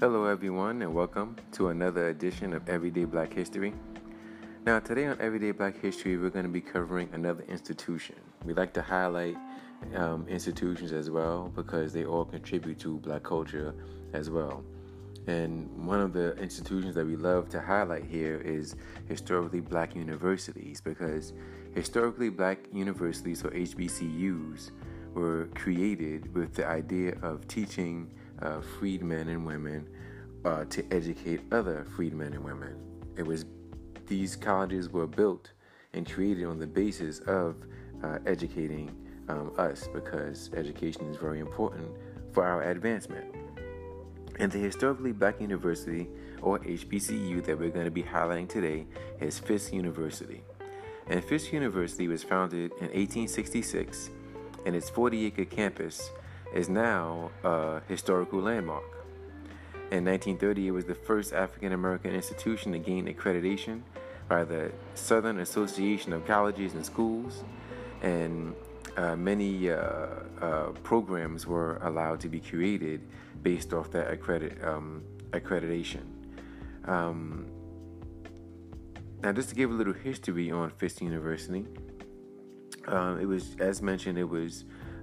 Hello, everyone, and welcome to another edition of Everyday Black History. Now, today on Everyday Black History, we're going to be covering another institution. We like to highlight institutions as well because they all contribute to black culture as well. And one of the institutions that we love to highlight here is historically black universities, because historically black universities, or HBCUs, were created with the idea of teaching freed men and women to educate other freed men and women. These colleges were built and created on the basis of educating us, because education is very important for our advancement. And the historically black university, or HBCU, that we're going to be highlighting today is Fisk University. And Fisk University was founded in 1866, and its 40-acre campus is now a historical landmark. In 1930, it was the first African-American institution to gain accreditation by the Southern Association of Colleges and Schools, and many programs were allowed to be created based off that accreditation. Now, just to give a little history on Fisk University, it was, as mentioned, it was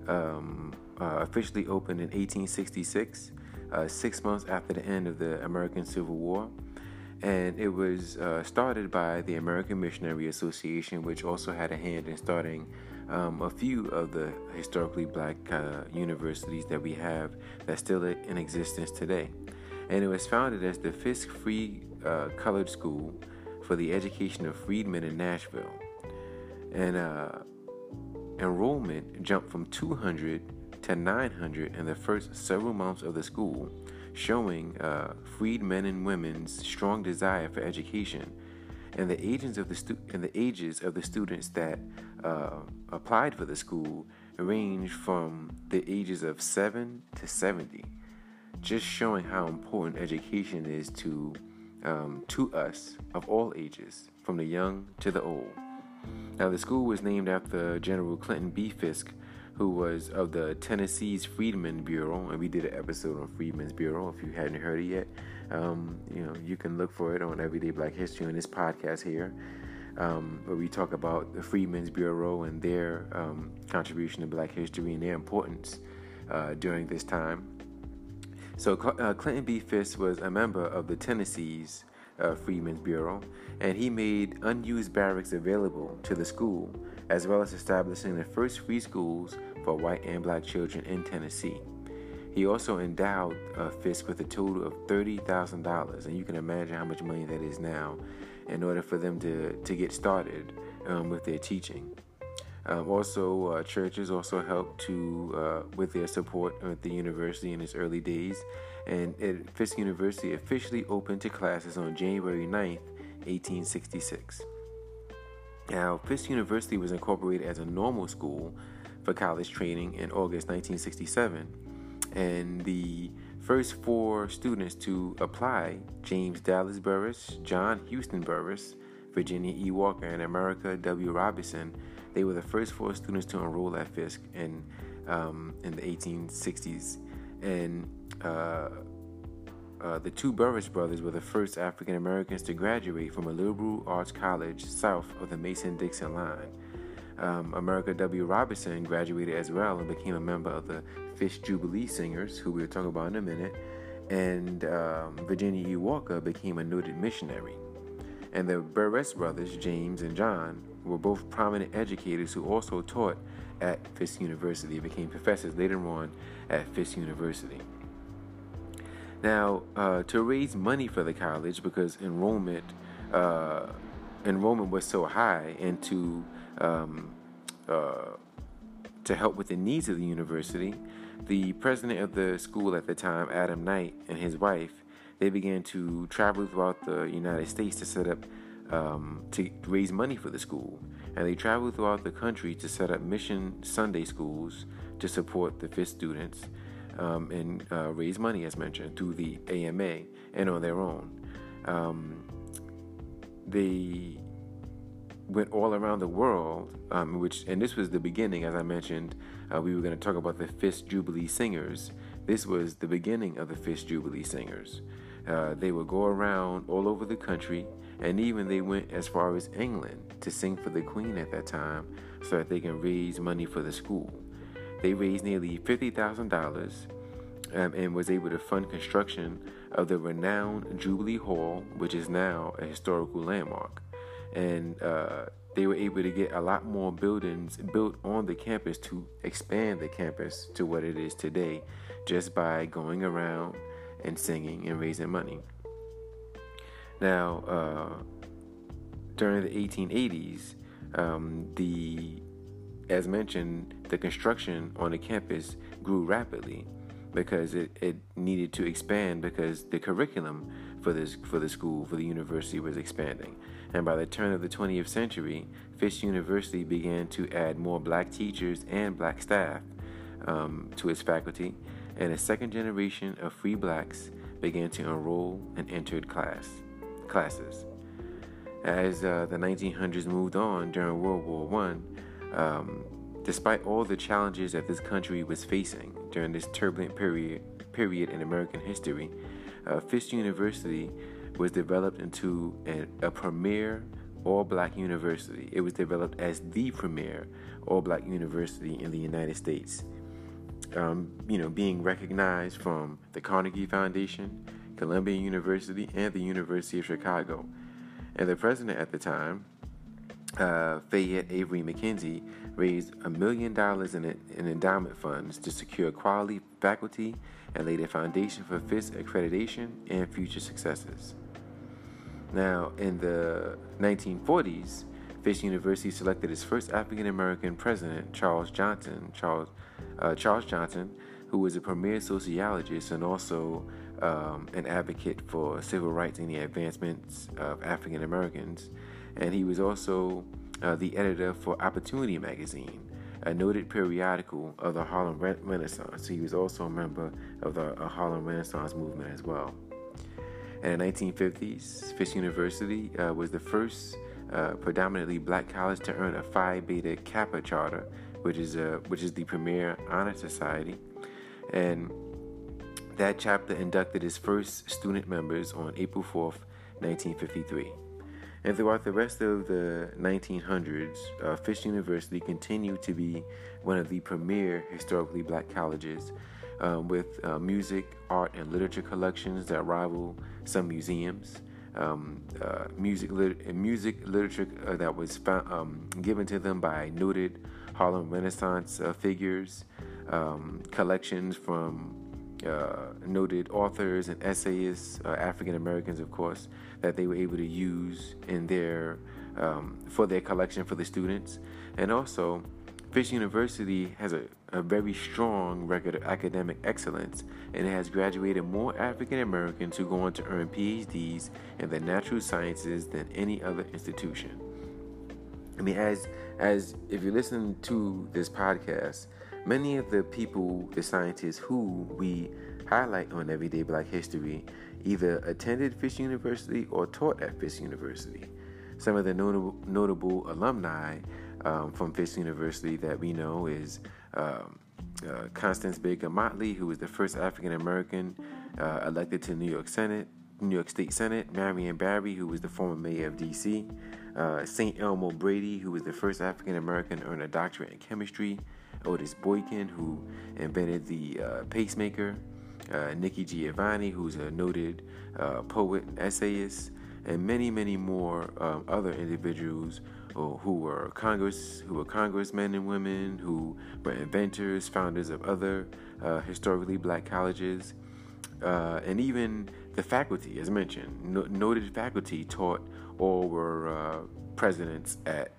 officially opened in 1866, 6 months after the end of the American Civil War. And it was started by the American Missionary Association, which also had a hand in starting a few of the historically black universities that we have that's still in existence today. And it was founded as the Fisk Free Colored School for the Education of Freedmen in Nashville. And enrollment jumped from 200 to 900 in the first several months of the school, showing freed men and women's strong desire for education. And the ages of the students that applied for the school ranged from the ages of 7 to 70, just showing how important education is to us of all ages, from the young to the old. Now, the school was named after General Clinton B. Fisk, who was of the Tennessee's Freedmen's Bureau, and we did an episode on Freedmen's Bureau. If you hadn't heard it yet, you can look for it on Everyday Black History on this podcast here, where we talk about the Freedmen's Bureau and their contribution to black history and their importance during this time. So Clinton B. Fisk was a member of the Tennessee's Freedmen's Bureau, and he made unused barracks available to the school, as well as establishing the first free schools for white and black children in Tennessee. He also endowed Fisk with a total of $30,000, and you can imagine how much money that is now, in order for them to get started with their teaching. Churches also helped with their support at the university in its early days, and Fisk University officially opened to classes on January 9th, 1866. Now, Fisk University was incorporated as a normal school for college training in August 1967, and the first 4 students to apply, James Dallas Burris, John Houston Burris, Virginia E. Walker, and America W. Robinson, they were the first 4 students to enroll at Fisk in the 1860s. And the 2 Burris brothers were the first African Americans to graduate from a liberal arts college south of the Mason-Dixon line. America W. Robinson graduated as well and became a member of the Fisk Jubilee Singers, who we'll talk about in a minute. And Virginia E. Walker became a noted missionary. And the Burris brothers, James and John, were both prominent educators who also taught at Fisk University. They became professors later on at Fisk University. Now, to raise money for the college, because enrollment was so high, and to help with the needs of the university, the president of the school at the time, Adam Knight, and his wife, they began to travel throughout the United States to set up to raise money for the school. And they traveled throughout the country to set up mission Sunday schools to support the Fisk students and raise money, as mentioned, through the AMA and on their own. They went all around the world, and this was the beginning, as I mentioned. We were going to talk about the Fisk Jubilee Singers This was the beginning of the Fisk Jubilee Singers. They would go around all over the country, and even they went as far as England to sing for the Queen at that time so that they can raise money for the school. They raised nearly $50,000 and was able to fund construction of the renowned Jubilee Hall, which is now a historical landmark. And they were able to get a lot more buildings built on the campus to expand the campus to what it is today, just by going around and singing and raising money. Now, during the 1880s, as mentioned, the construction on the campus grew rapidly because it needed to expand because the curriculum for the school, for the university, was expanding. And by the turn of the 20th century, Fisk University began to add more black teachers and black staff to its faculty, and a second generation of free blacks began to enroll and entered classes. As the 1900s moved on during World War I, despite all the challenges that this country was facing during this turbulent period in American history, Fisk University was developed into a premier all-black university. It was developed as the premier all-black university in the United States. Being recognized from the Carnegie Foundation, Columbia University, and the University of Chicago. And the president at the time, Fayette Avery McKenzie, raised $1 million in endowment funds to secure quality faculty and lay the foundation for Fisk accreditation and future successes. Now, in the 1940s, Fisk University selected its first African American president, Charles Johnson, who was a premier sociologist and also an advocate for civil rights and the advancements of African Americans. And he was also the editor for Opportunity Magazine, a noted periodical of the Harlem Renaissance. He was also a member of the Harlem Renaissance movement as well. And in the 1950s, Fisk University was the first predominantly black college to earn a Phi Beta Kappa charter, which is the premier honor society. And that chapter inducted its first student members on April 4th, 1953. And throughout the rest of the 1900s, Fisk University continued to be one of the premier historically black colleges, with music, art, and literature collections that rival some museums. Music literature that was given to them by noted Harlem Renaissance figures, collections from noted authors and essayists, African Americans, of course, that they were able to use in their for their collection for the students. And also, Fisk University has a very strong record of academic excellence, and it has graduated more African Americans who go on to earn PhDs in the natural sciences than any other institution. I mean, as if you listen to this podcast, many of the people, the scientists who we highlight on Everyday Black History, either attended Fisk University or taught at Fisk University. Some of the notable alumni from Fisk University that we know is Constance Baker Motley, who was the first African American elected to New York State Senate, Marion Barry, who was the former mayor of D.C., St. Elmo Brady, who was the first African American to earn a doctorate in chemistry, Otis Boykin, who invented the pacemaker, Nikki Giovanni, who's a noted poet and essayist, and many, many more other individuals who were congressmen and women, who were inventors, founders of other historically black colleges, and even the faculty, as mentioned, noted faculty taught or were presidents at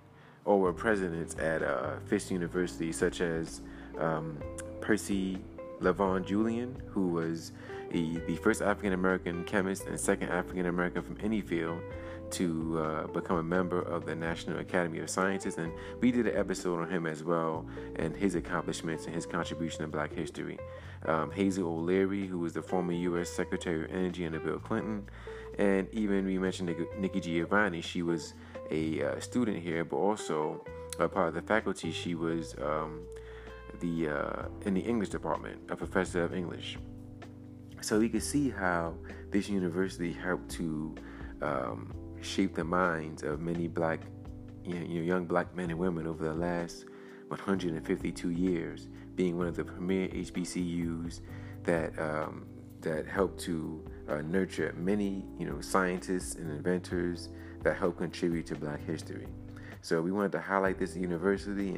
Fisk University, such as Percy Lavon Julian, who was the first African American chemist and second African American from any field to become a member of the National Academy of Sciences. And we did an episode on him as well, and his accomplishments and his contribution to Black history. Hazel O'Leary, who was the former U.S. Secretary of Energy under Bill Clinton. And even we mentioned Nikki Giovanni. She was a student here, but also a part of the faculty. She was in the English department, a professor of English. So you can see how this university helped to shape the minds of many black, young black men and women over the last 152 years, being one of the premier HBCUs that helped to nurture many, scientists and inventors that helped contribute to Black history. So we wanted to highlight this university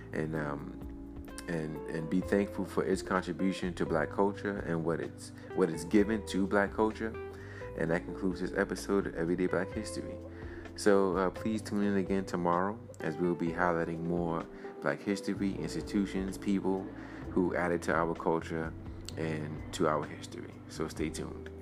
and be thankful for its contribution to Black culture and what it's given to Black culture. And that concludes this episode of Everyday Black History. So please tune in again tomorrow as we'll be highlighting more Black history, institutions, people who added to our culture and to our history. So stay tuned.